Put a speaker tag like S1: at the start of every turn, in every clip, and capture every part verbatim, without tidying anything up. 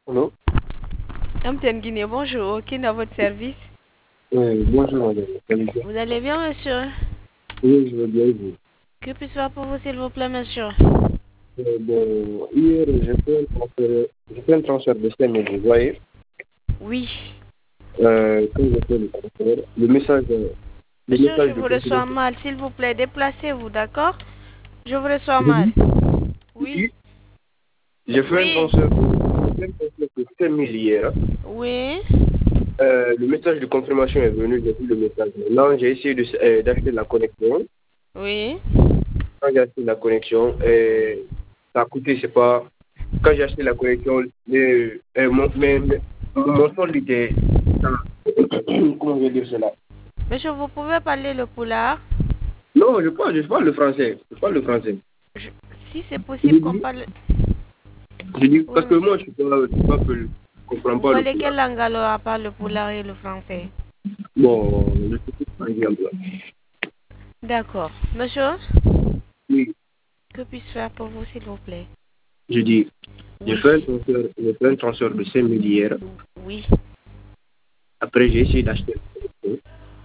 S1: Allô?
S2: M T N Guinée, bonjour. Qui est à votre service?
S1: Oui, bonjour madame. Vous allez bien?
S2: Vous allez bien, monsieur?
S1: Oui, je vais bien et vous.
S2: Que puis-je faire pour vous, s'il vous plaît, monsieur?
S1: Euh, bon, hier, j'ai fait un transfert, j'ai fait un transfert de cinq mille, vous voyez.
S2: Oui.
S1: Euh, quand j'ai fait le transfert, le message, euh, le
S2: Monsieur, je
S1: message de
S2: vous reçois
S1: confirmation.
S2: mal. S'il vous plaît, déplacez-vous, d'accord? Je vous reçois
S1: J'ai
S2: mal.
S1: dit,
S2: Oui.
S1: j'ai fait un
S2: Oui.
S1: transfert, j'ai fait un transfert de cinq mille hier.
S2: Oui.
S1: Euh, le message de confirmation est venu, j'ai vu le message. Maintenant, j'ai essayé de, euh, d'acheter la connexion.
S2: Oui.
S1: Quand j'ai acheté la connexion, euh, ça a coûté, c'est pas. Quand j'ai acheté la connexion, les, euh, mon, mais, mais- mon solde était. Comment je vais dire cela?
S2: Monsieur, vous pouvez parler le poulard?
S1: Non, je parle, je parle le français. Je parle le français.
S2: Je- Si c'est
S1: Je
S2: possible qu'on
S1: dis,
S2: parle...
S1: je dis,
S2: Oui,
S1: parce que moi,
S2: monsieur.
S1: je suis pas, je suis pas que, je comprends
S2: Vous
S1: pas le
S2: parlez
S1: pulaar.
S2: quelle langue alors, à part le poulard et le français?
S1: Bon, je sais pas, par exemple.
S2: D'accord. Monsieur,
S1: Oui,
S2: que puis-je faire pour vous, s'il vous plaît?
S1: je dis, j'ai
S2: Oui.
S1: fait un transfert, j'ai fait un transfert de cinq mille hier.
S2: Oui.
S1: Après, j'ai essayé d'acheter la connexion.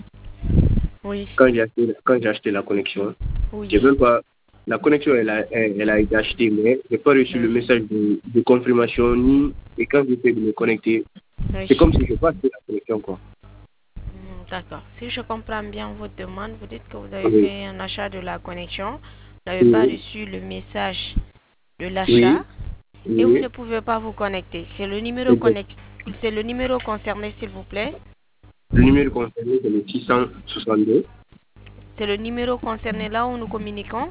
S2: Oui.
S1: Quand j'ai acheté, quand j'ai acheté la connexion,
S2: Oui.
S1: j'ai même pas. La connexion, elle a, elle, elle a été achetée, mais je n'ai pas reçu le
S2: Oui.
S1: message de, de confirmation ni. Et quand j'essaie de me connecter,
S2: Oui.
S1: c'est comme si je n'ai pas acheté la connexion, quoi.
S2: Hmm, D'accord. Si je comprends bien votre demande, vous dites que vous avez
S1: Oui,
S2: fait un achat de la connexion, vous n'avez pas
S1: oui,
S2: reçu le message de l'achat
S1: oui,
S2: et vous ne
S1: oui.
S2: pouvez pas vous connecter. C'est le numéro
S1: Exact.
S2: connect... c'est le numéro concerné, s'il vous plaît.
S1: Le numéro concerné, c'est le six cent soixante-deux.
S2: C'est le numéro concerné là où nous communiquons.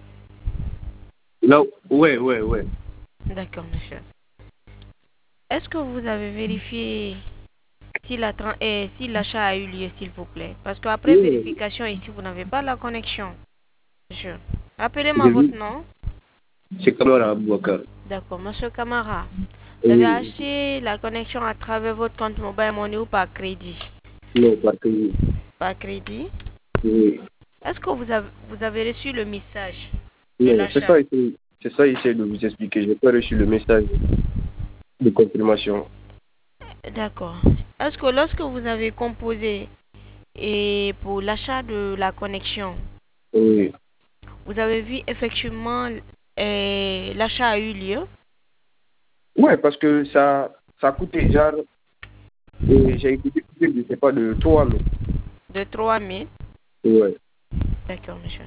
S1: Là, ouais, ouais, ouais.
S2: D'accord, monsieur. Est-ce que vous avez vérifié si la tran- eh, si l'achat a eu lieu, s'il vous plaît? Parce qu'après
S1: Oui,
S2: vérification ici, vous n'avez pas la connexion, monsieur. Rappelez-moi
S1: j'ai
S2: votre
S1: vu,
S2: nom.
S1: c'est Kamara Abouakar.
S2: D'accord, monsieur Camara. Vous avez
S1: Oui,
S2: acheté la connexion à travers votre compte mobile money ou par crédit?
S1: non, parce que,
S2: Par crédit.
S1: oui.
S2: Est-ce que vous avez, vous avez reçu le message de
S1: Non, c'est
S2: l'achat?
S1: ça, essayer- c'est ça, essayer de vous expliquer. Je n'ai pas reçu le message de confirmation.
S2: D'accord. Est-ce que lorsque vous avez composé et pour l'achat de la connexion,
S1: Oui.
S2: vous avez vu effectivement eh, l'achat a eu lieu?
S1: Ouais, parce que ça, ça a coûté genre, et j'ai écouté, je ne sais pas, de trois mille.
S2: De trois mille?
S1: Ouais.
S2: D'accord, monsieur.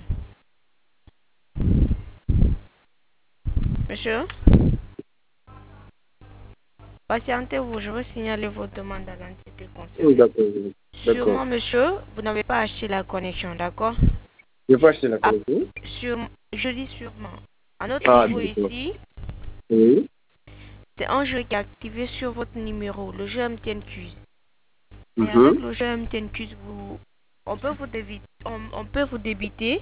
S2: Monsieur, patientez-vous, je veux signaler votre demande à l'entité
S1: Oui,
S2: concernée.
S1: d'accord. D'accord.
S2: Sûrement, monsieur, vous n'avez pas acheté la connexion, d'accord?
S1: Je vais acheter la
S2: Ah,
S1: connexion.
S2: sur, je dis sûrement. À notre
S1: Ah,
S2: niveau
S1: d'accord.
S2: ici,
S1: Oui.
S2: c'est un jeu qui est activé sur votre numéro, le jeu M T N Quiz. Et avec
S1: Mhm.
S2: le jeu M T N Quiz, vous, on peut vous débiter, on, on peut vous débiter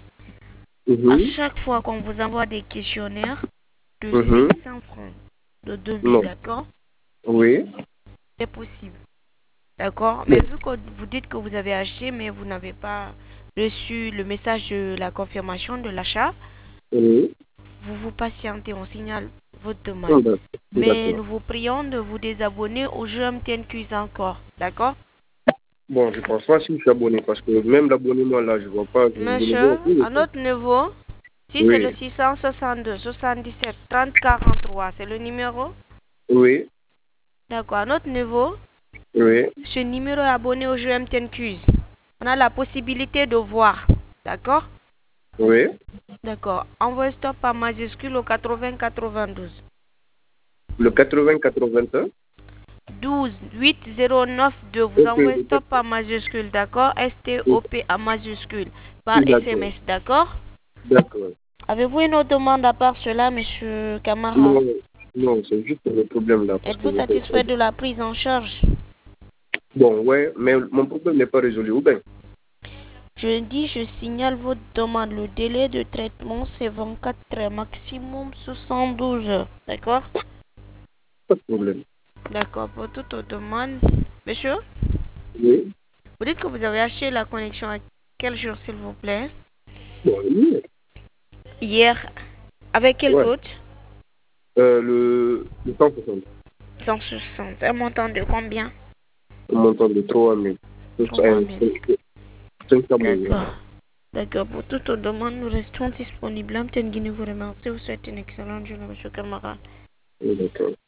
S2: à
S1: Mhm.
S2: chaque fois qu'on vous envoie des questionnaires de
S1: Mhm.
S2: cinq cents francs, de deux mille,
S1: Non.
S2: d'accord?
S1: Oui.
S2: C'est possible, d'accord? Mais
S1: Non.
S2: vu que vous dites que vous avez acheté, mais vous n'avez pas reçu le message de la confirmation de l'achat,
S1: Oui.
S2: vous vous patientez, on signale votre demande.
S1: Non, d'accord.
S2: Mais
S1: D'accord.
S2: nous vous prions de vous désabonner au jeu M T N Quiz encore, d'accord?
S1: Bon, je pense pas si je suis abonné parce que même l'abonnement là, je vois pas. Je, je le vois
S2: Monsieur,
S1: aussi.
S2: à notre niveau, si c'est le
S1: Oui.
S2: six cent soixante-deux, soixante-dix-sept, trente, quarante-trois, c'est le numéro?
S1: Oui.
S2: D'accord, à notre niveau,
S1: Oui.
S2: ce numéro est abonné au jeu M T N Quiz. On a la possibilité de voir, d'accord?
S1: Oui.
S2: D'accord, envoyez stop par majuscule au quatre-vingts quatre-vingt-douze.
S1: Le quatre-vingts quatre-vingt-un.
S2: douze huit zéro neuf deux, vous
S1: Ok.
S2: envoyez stop par majuscule, d'accord? S T O P en majuscule, par
S1: D'accord.
S2: S M S, d'accord?
S1: D'accord.
S2: Avez-vous une autre demande à part cela, monsieur Camara?
S1: Non, non, c'est juste le problème là parce que
S2: Êtes-vous
S1: je sais pas.
S2: satisfait de la prise en charge?
S1: Bon, ouais, mais mon problème n'est pas résolu. Ou bien?
S2: Je dis, je signale votre demande. Le délai de traitement, c'est vingt-quatre heures, maximum soixante-douze heures, d'accord?
S1: Pas de problème.
S2: D'accord, pour toute autre demande. Monsieur,
S1: Oui.
S2: vous dites que vous avez acheté la connexion à quel jour, s'il vous plaît?
S1: Bon, oui.
S2: Hier. Avec quel
S1: Ouais.
S2: code?
S1: Euh, le, le cent soixante.
S2: cent soixante. Un montant de combien?
S1: Un montant de trois mille.
S2: trois mille.
S1: cinq cents mille.
S2: D'accord. D'accord. Pour toute autre demande, nous restons disponibles. Amten Guinée vous remercie. Vous souhaite une excellente journée, M. Kamara.
S1: Oui, d'accord.